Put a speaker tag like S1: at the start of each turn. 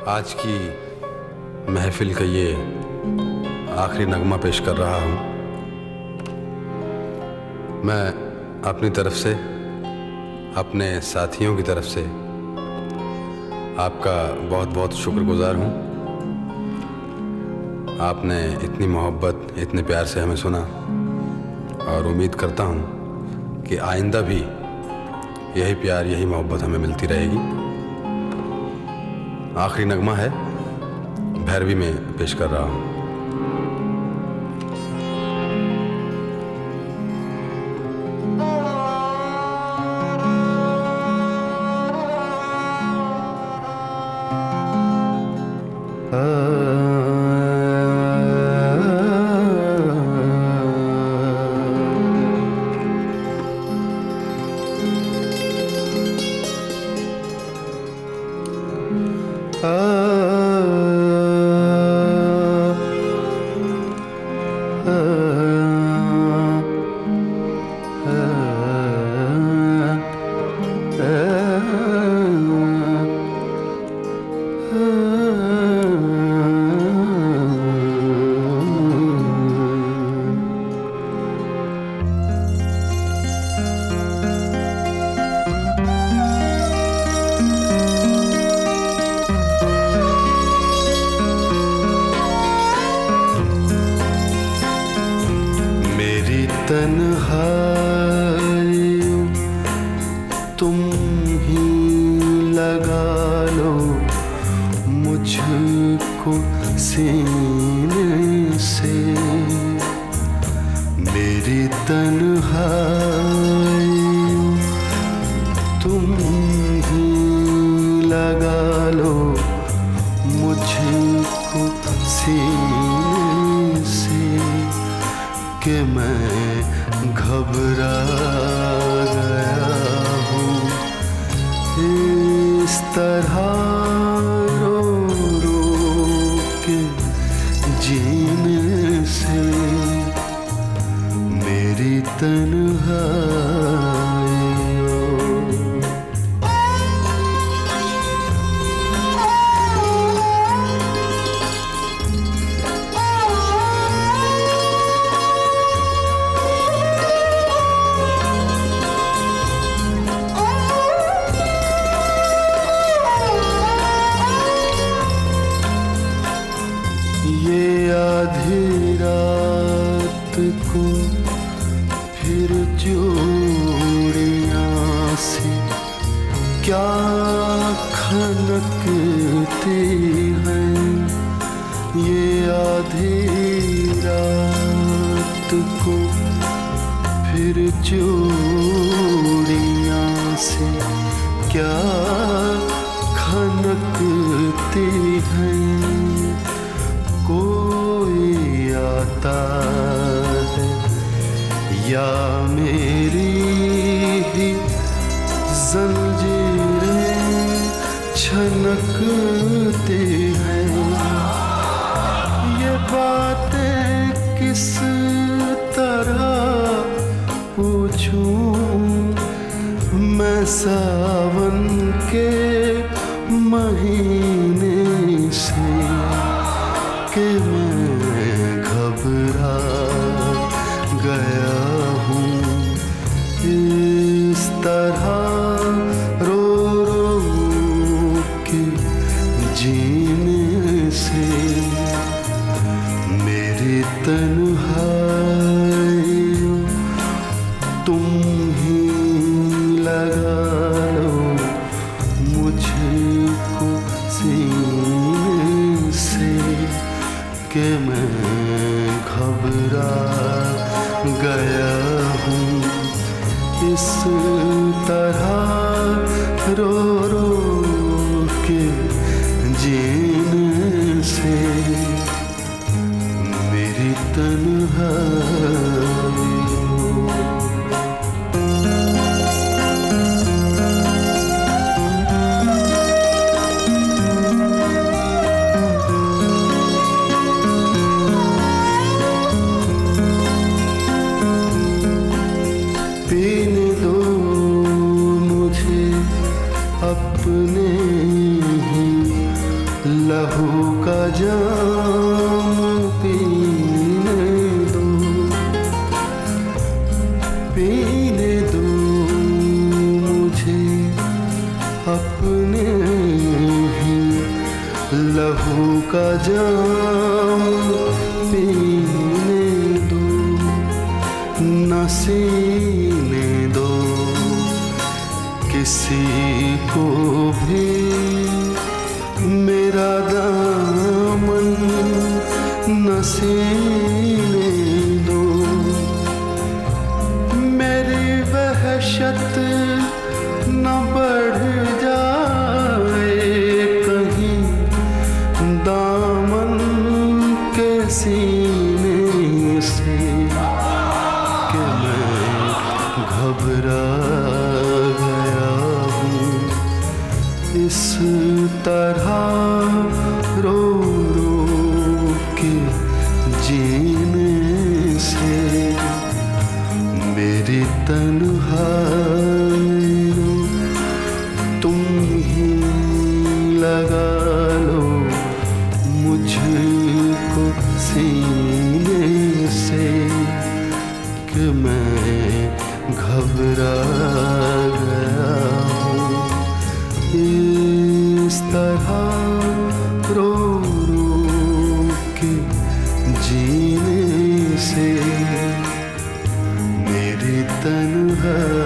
S1: आज की महफिल का ये आखिरी नगमा पेश कर रहा हूँ। मैं अपनी तरफ से, अपने साथियों की तरफ से आपका बहुत बहुत शुक्रगुजार हूँ। आपने इतनी मोहब्बत, इतने प्यार से हमें सुना और उम्मीद करता हूँ कि आइंदा भी यही प्यार, यही मोहब्बत हमें मिलती रहेगी। आखिरी नगमा है, भैरवी में पेश कर रहा हूँ।
S2: तन्हाई तुम ही लगा लो मुझको सीने से। मेरी तन्हाई तुम ही लगा लो मुझको सीने से कि मैं घबरा गया हूँ इस तरह रो रो के जीने से। मेरी तन्हाई ये आधी रात को फिर चूड़ियाँ से क्या खनकती हैं। ये आधी रात को फिर चूड़ियाँ से क्या खनकती हैं। कोई आता है या मेरी ही जंजीरें छनकती हैं। ये बातें किस तरह पूछूं मैं सावन के महीने से कि मैं घबरा गया हूँ इस तरह रो रो के जीने से। मेरी तन्हाई तुम ही लगा लो मुझको सीने से कि मैं घबरा गया हूँ इस तरह रो रो के जीने से। मेरी तन्हाई पीने दो मुझे अपने ही का जाम पीने दो, न सीने दो किसी को भी मेरा दामन, न सीने दो। मेरी वहशत न बढ़ जाए कहीं दामन के सीने से, कि मैं घबरा गया हूँ इस तरह रो रो के जीने से। मेरी तन्हाई तुम ही लगा लो मुझको सीने से, कि मैं घबरा गया हूँ इस तरह रो रो के जीने से। मेरी तन्हाई